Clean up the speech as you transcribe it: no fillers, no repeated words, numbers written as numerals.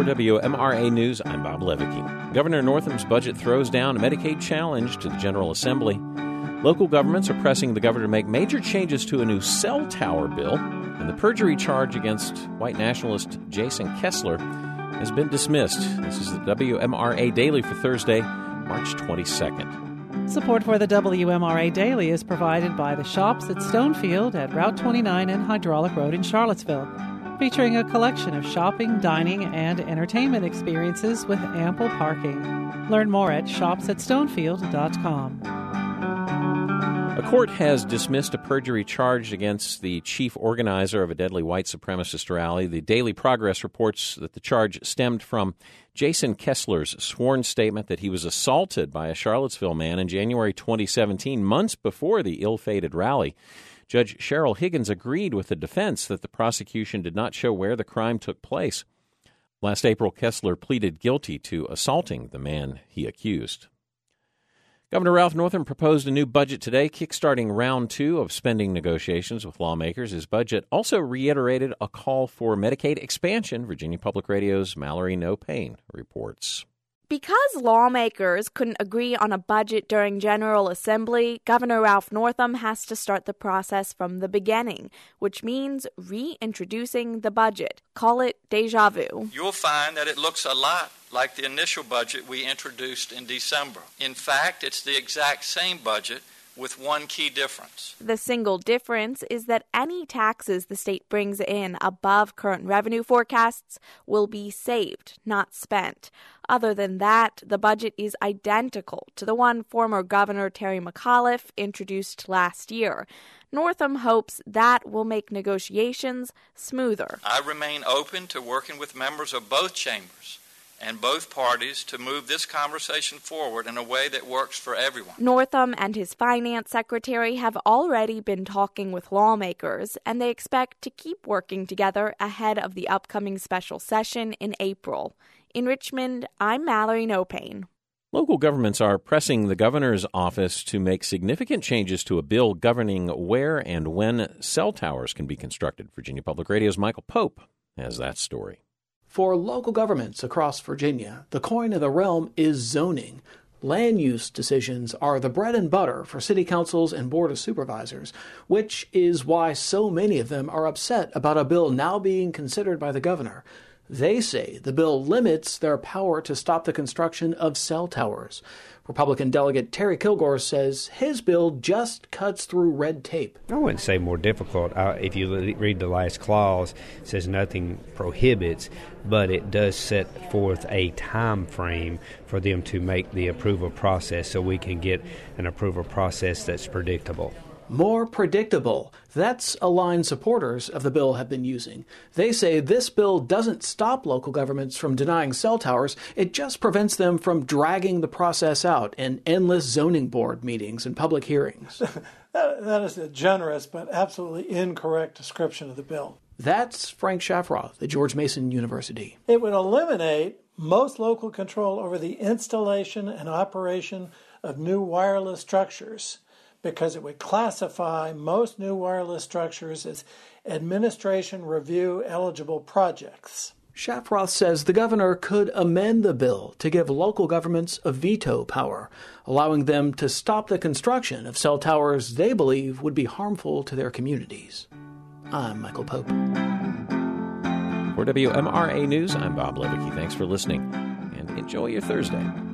For WMRA News, I'm Bob Levicki. Governor Northam's budget throws down a Medicaid challenge to the General Assembly. Local governments are pressing the governor to make major changes to a new cell tower bill, and the perjury charge against white nationalist Jason Kessler has been dismissed. This is the WMRA Daily for Thursday, March 22nd. Support for the WMRA Daily is provided by the Shops at Stonefield at Route 29 and Hydraulic Road in Charlottesville, featuring a collection of shopping, dining, and entertainment experiences with ample parking. Learn more at shopsatstonefield.com. A court has dismissed a perjury charge against the chief organizer of a deadly white supremacist rally. The Daily Progress reports that the charge stemmed from Jason Kessler's sworn statement that he was assaulted by a Charlottesville man in January 2017, months before the ill-fated rally. Judge Cheryl Higgins agreed with the defense that the prosecution did not show where the crime took place. Last April, Kessler pleaded guilty to assaulting the man he accused. Governor Ralph Northam proposed a new budget today, kickstarting round 2 of spending negotiations with lawmakers. His budget also reiterated a call for Medicaid expansion. Virginia Public Radio's Mallory No Pain reports. Because lawmakers couldn't agree on a budget during General Assembly, Governor Ralph Northam has to start the process from the beginning, which means reintroducing the budget. Call it deja vu. You'll find that it looks a lot like the initial budget we introduced in December. In fact, it's the exact same budget with one key difference. The single difference is that any taxes the state brings in above current revenue forecasts will be saved, not spent. Other than that, the budget is identical to the one former Governor Terry McAuliffe introduced last year. Northam hopes that will make negotiations smoother. I remain open to working with members of both chambers and both parties to move this conversation forward in a way that works for everyone. Northam and his finance secretary have already been talking with lawmakers, and they expect to keep working together ahead of the upcoming special session in April. In Richmond, I'm Mallory No Pain. Local governments are pressing the governor's office to make significant changes to a bill governing where and when cell towers can be constructed. Virginia Public Radio's Michael Pope has that story. For local governments across Virginia, the coin of the realm is zoning. Land use decisions are the bread and butter for city councils and board of supervisors, which is why so many of them are upset about a bill now being considered by the governor. They say the bill limits their power to stop the construction of cell towers. Republican Delegate Terry Kilgore says his bill just cuts through red tape. I wouldn't say more difficult. If you read the last clause, it says nothing prohibits, but it does set forth a time frame for them to make the approval process so we can get an approval process that's predictable. More predictable. That's a line supporters of the bill have been using. They say this bill doesn't stop local governments from denying cell towers. It just prevents them from dragging the process out in endless zoning board meetings and public hearings. That is a generous but absolutely incorrect description of the bill. That's Frank Shafroth at George Mason University. It would eliminate most local control over the installation and operation of new wireless structures, because it would classify most new wireless structures as administration review eligible projects. Shafroth says the governor could amend the bill to give local governments a veto power, allowing them to stop the construction of cell towers they believe would be harmful to their communities. I'm Michael Pope. For WMRA News, I'm Bob Levicki. Thanks for listening, and enjoy your Thursday.